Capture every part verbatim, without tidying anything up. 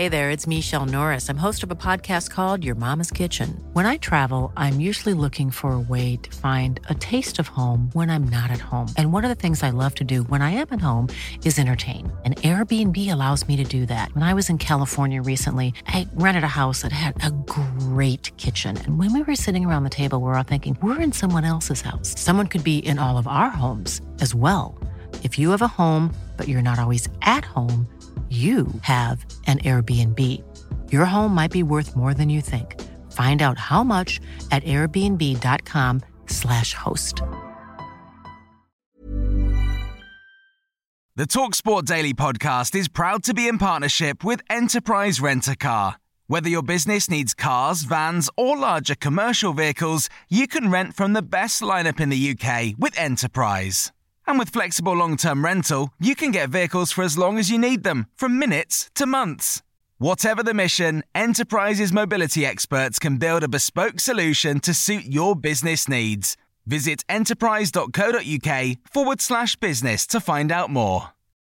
Hey there, it's Michelle Norris. I'm host of a podcast called Your Mama's Kitchen. When I travel, I'm usually looking for a way to find a taste of home when I'm not at home. And one of the things I love to do when I am at home is entertain. And Airbnb allows me to do that. When I was in California recently, I rented a house that had a great kitchen. And when we were sitting around the table, we were all thinking, we're in someone else's house. Someone could be in all of our homes as well. If you have a home, but you're not always at home, you have an Airbnb. Your home might be worth more than you think. Find out how much at airbnb.com slash host. The TalkSport Daily podcast is proud to be in partnership with Enterprise Rent-A-Car. Whether your business needs cars, vans, or larger commercial vehicles, you can rent from the best lineup in the U K with Enterprise. And with flexible long-term rental, you can get vehicles for as long as you need them, from minutes to months. Whatever the mission, Enterprise's mobility experts can build a bespoke solution to suit your business needs. Visit enterprise.co.uk forward slash business to find out more.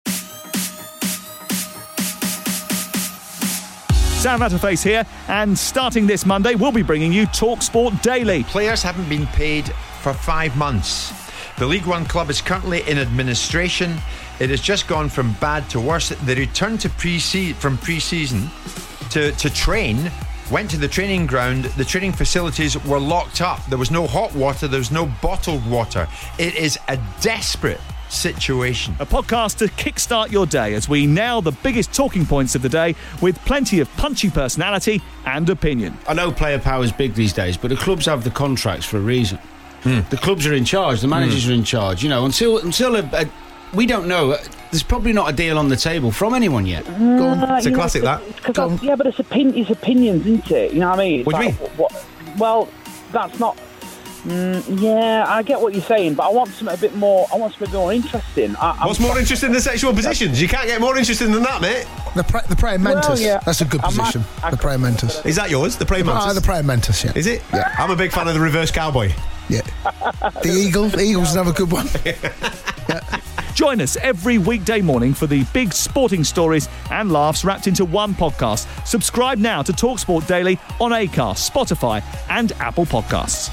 Sam Matterface here, and starting this Monday, we'll be bringing you TalkSport Daily. Players haven't been paid for five months. The League One club is currently in administration. It has just gone from bad to worse. They returned to pre-se- from pre-season to, to train, went to the training ground. The training facilities were locked up. There was no hot water. There was no bottled water. It is a desperate situation. A podcast to kickstart your day as we nail the biggest talking points of the day with plenty of punchy personality and opinion. I know player power is big these days, but the clubs have the contracts for a reason. Mm. The clubs are in charge. The managers mm. are in charge. You know, until until a, a, we don't know. There's probably not a deal on the table from anyone yet. Uh, Go on. It's a know, classic, it's, that. It's yeah, but it's, opin- it's opinions, isn't it? You know what I mean? It's what do you like, mean? What, well, that's not... Mm, yeah, I get what you're saying, but I want something a bit more. I want something a bit more interesting. I, What's more interesting than sexual positions? You can't get more interesting than that, mate. The, pre- the praying mantis. Well, yeah. That's a good position. I, I, the praying mantis. Is that yours? The praying mantis? Ah, the praying mantis, yeah. Is it? Yeah. I'm a big fan of the reverse cowboy. Yeah. The eagle. The eagle's another good one. Yeah. Join us every weekday morning for the big sporting stories and laughs wrapped into one podcast. Subscribe now to TalkSport Daily on Acast, Spotify and Apple Podcasts.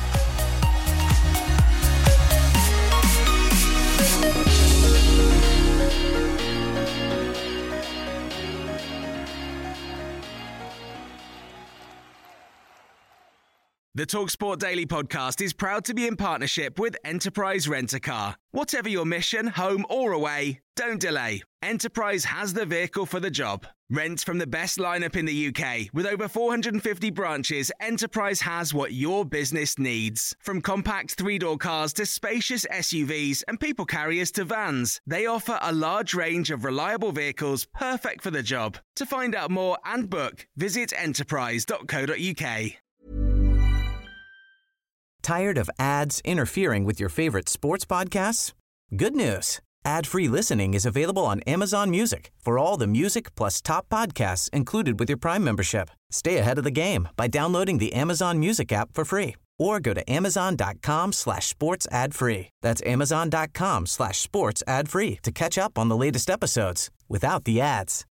The TalkSport Daily podcast is proud to be in partnership with Enterprise Rent-A-Car. Whatever your mission, home or away, don't delay. Enterprise has the vehicle for the job. Rent from the best lineup in the U K. With over four hundred fifty branches, Enterprise has what your business needs. From compact three-door cars to spacious S U Vs and people carriers to vans, they offer a large range of reliable vehicles perfect for the job. To find out more and book, visit enterprise dot co dot uk. Tired of ads interfering with your favorite sports podcasts? Good news. Ad-free listening is available on Amazon Music for all the music plus top podcasts included with your Prime membership. Stay ahead of the game by downloading the Amazon Music app for free or go to amazon.com slash sports ad free. That's amazon.com slash sports ad free to catch up on the latest episodes without the ads.